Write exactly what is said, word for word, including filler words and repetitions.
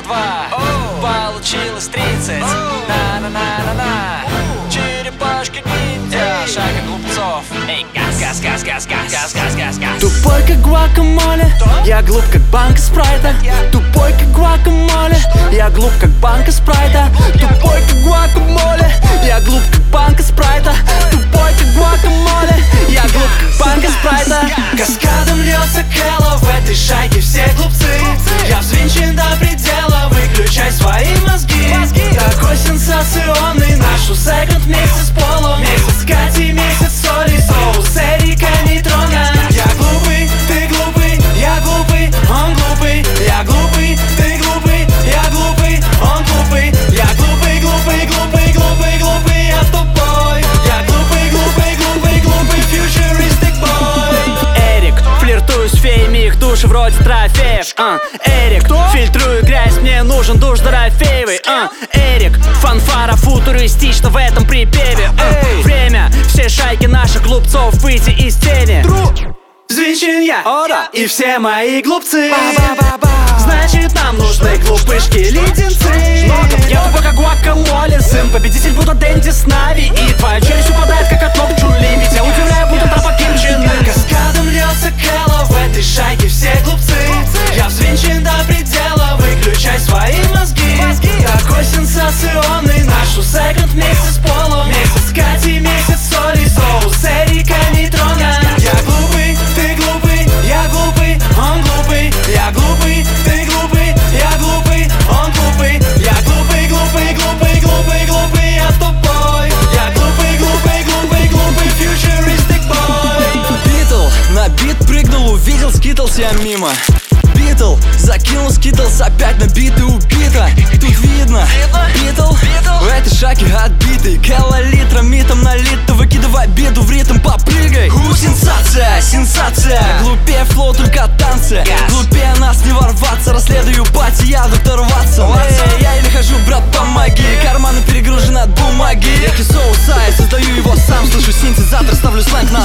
два. Получилось тридцать. На-на-на-на-на. Черепашки ниндзя. Шаг от глупцов. Эй, газ, газ, газ, газ, газ, газ, газ, газ, газ. Тупой как гуакамоле, я глуп как банка спрайта. Тупой как гуакамоле, я глуп как банка спрайта. Тупой как гуакамоле, я глуп как банка спрайта. Тупой как гуакамоле, я глуп как банка спрайта. Каскадом льется кэлла, в этой шайке все глупцы. Я взвинчен до предела, выключай свои мозги. Такой сенсационный наш секонд вместе с полом. Месяц Кати, месяц соли, соус Эрика Нейтрона. Я глупый, ты глупый, я глупый, он глупый. Я глупый, ты глупый, я глупый, он глупый. Я глупый, глупый, глупый, глупый, глупый, я тупой. Я глупый, глупый, глупый, глупый, futuristic boy. Эрик, флиртую с феями, их души вроде трофеев. uh. Эрик, фильтрую грязь, мне нужен душ Дорофеевый. uh. Эрик, фанфара футуристично в этом припеве. uh. Время, все шайки наших глупцов выйти из тени. Взвинчен я, о, да. И все мои глупцы. Ба-ба-ба-ба. Значит, нам нужны глупышки-леденцы. Я тупо как гуакамоле, сын победитель будто Дэнди с Нави. И твоя челюсть упадает, как от ног Чули. Ведь я удивляю, будто трапа Ким Чен Ын. Каскадом льется кэлла, в этой шайке все глупцы. Я взвинчен до предела, выключай свои мозги. Такой сенсационный наш секонд вместе с полом. Месяц Кати, месяц соли, соус Эрика Нейтрона. Я глупый, ты глупый, я глупый, он глупый. Я глупый, ты глупый, я глупый, он глупый. Я глупый, глупый, глупый, глупый, глупый, я тупой. Я глупый, глупый, глупый, глупый, futuristic boy. Битл на бит прыгнул, увидел скитлс я мимо. Битл закинул скитлс, опять на биты убито. Тут видно, Битл в этой шаге отбитый. Кэлла литром митом налито, выкидывай биду в ритм, попрыгай. У, сенсация, сенсация. Глупее флоу, только танцы. Глупее нас не ворваться, расследую пати, я доктор Ватсон. Эй, я еле хожу, брат, помоги. Карманы перегружены от бумаги. Я кисоусай, создаю его сам, слышу синтезатор, ставлю сленг на